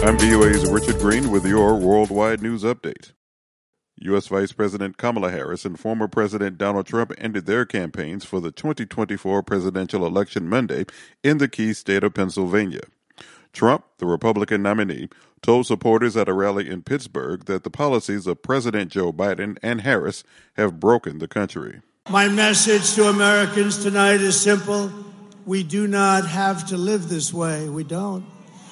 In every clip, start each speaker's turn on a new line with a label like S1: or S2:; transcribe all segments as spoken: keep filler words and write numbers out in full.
S1: I'm V O A's Richard Green with your Worldwide News Update. U S. Vice President Kamala Harris and former President Donald Trump ended their campaigns for the twenty twenty-four presidential election Monday in the key state of Pennsylvania. Trump, the Republican nominee, told supporters at a rally in Pittsburgh that the policies of President Joe Biden and Harris have broken the country.
S2: My message to Americans tonight is simple. We do not have to live this way. We don't.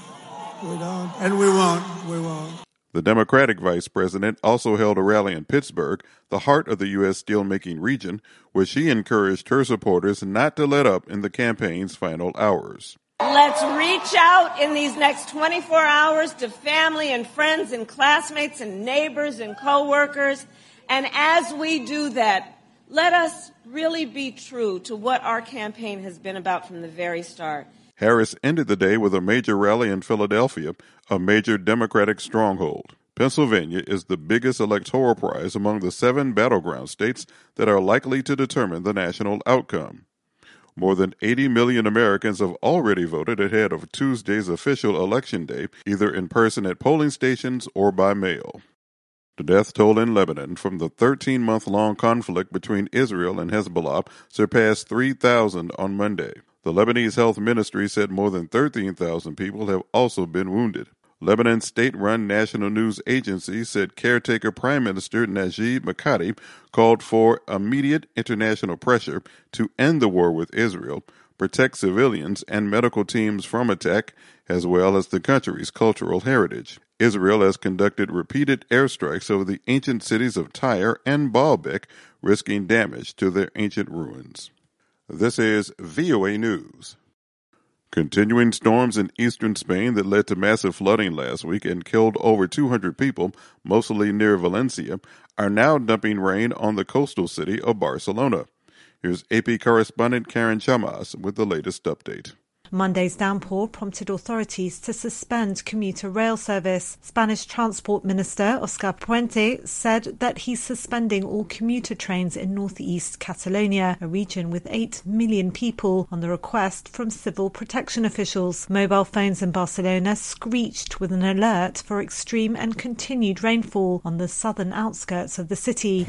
S2: We don't. And we won't. We won't.
S1: The Democratic vice president also held a rally in Pittsburgh, the heart of the U S steelmaking region, where she encouraged her supporters not to let up in the campaign's final hours.
S3: Let's reach out in these next twenty-four hours to family and friends and classmates and neighbors and coworkers. And as we do that, let us really be true to what our campaign has been about from the very start.
S1: Harris ended the day with a major rally in Philadelphia, a major Democratic stronghold. Pennsylvania is the biggest electoral prize among the seven battleground states that are likely to determine the national outcome. More than eighty million Americans have already voted ahead of Tuesday's official election day, either in person at polling stations or by mail. The death toll in Lebanon from the thirteen-month-long conflict between Israel and Hezbollah surpassed three thousand on Monday. The Lebanese Health Ministry said more than thirteen thousand people have also been wounded. Lebanon's state-run national news agency said caretaker Prime Minister Najib Mikati called for immediate international pressure to end the war with Israel, protect civilians and medical teams from attack, as well as the country's cultural heritage. Israel has conducted repeated airstrikes over the ancient cities of Tyre and Baalbek, risking damage to their ancient ruins. This is V O A News. Continuing storms in eastern Spain that led to massive flooding last week and killed over two hundred people, mostly near Valencia, are now dumping rain on the coastal city of Barcelona. Here's A P correspondent Karen Chamas with the latest update.
S4: Monday's downpour prompted authorities to suspend commuter rail service. Spanish Transport Minister Oscar Puente said that he's suspending all commuter trains in northeast Catalonia, a region with eight million people, on the request from civil protection officials. Mobile phones in Barcelona screeched with an alert for extreme and continued rainfall on the southern outskirts of the city.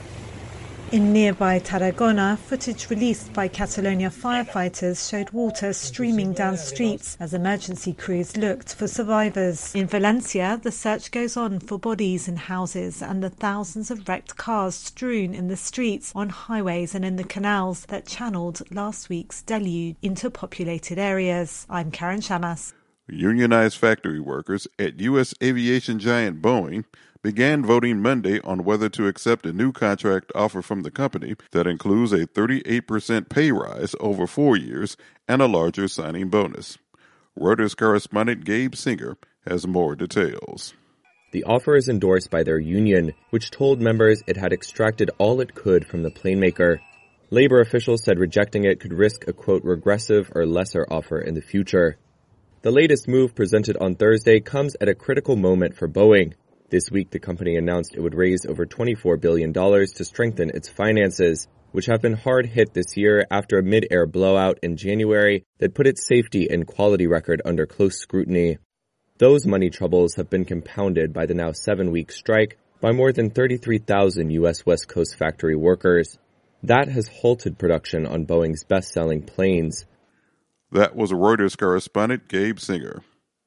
S4: In nearby Tarragona, footage released by Catalonia firefighters showed water streaming down streets as emergency crews looked for survivors. In Valencia, the search goes on for bodies in houses and the thousands of wrecked cars strewn in the streets, on highways and in the canals that channeled last week's deluge into populated areas. I'm Karen Chamas.
S1: Unionized factory workers at U S aviation giant Boeing began voting Monday on whether to accept a new contract offer from the company that includes a thirty-eight percent pay rise over four years and a larger signing bonus. Reuters correspondent Gabe Singer has more details.
S5: The offer is endorsed by their union, which told members it had extracted all it could from the plane maker. Labor officials said rejecting it could risk a, quote, regressive or lesser offer in the future. The latest move presented on Thursday comes at a critical moment for Boeing. This week, the company announced it would raise over twenty-four billion dollars to strengthen its finances, which have been hard hit this year after a mid-air blowout in January that put its safety and quality record under close scrutiny. Those money troubles have been compounded by the now seven-week strike by more than thirty-three thousand U S West Coast factory workers. That has halted production on Boeing's best-selling planes.
S1: That was Reuters correspondent Gabe Singer.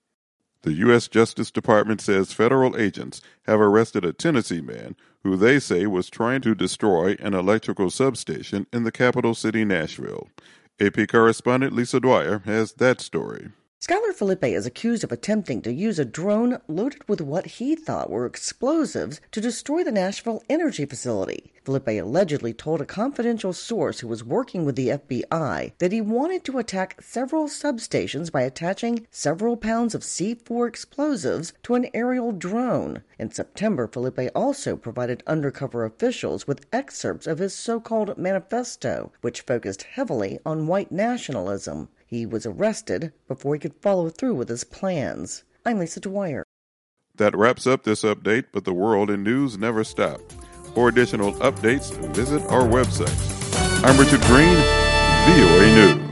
S1: The U S Justice Department says federal agents have arrested a Tennessee man who they say was trying to destroy an electrical substation in the capital city, Nashville. A P correspondent Lisa Dwyer has that story.
S6: Skylar Felipe is accused of attempting to use a drone loaded with what he thought were explosives to destroy the Nashville energy facility. Felipe allegedly told a confidential source who was working with the F B I that he wanted to attack several substations by attaching several pounds of C four explosives to an aerial drone. In September, Felipe also provided undercover officials with excerpts of his so-called manifesto, which focused heavily on white nationalism. He was arrested before he could follow through with his plans. I'm Lisa Dwyer.
S1: That wraps up this update, but the world and news never stop. For additional updates, visit our website. I'm Richard Green, V O A News.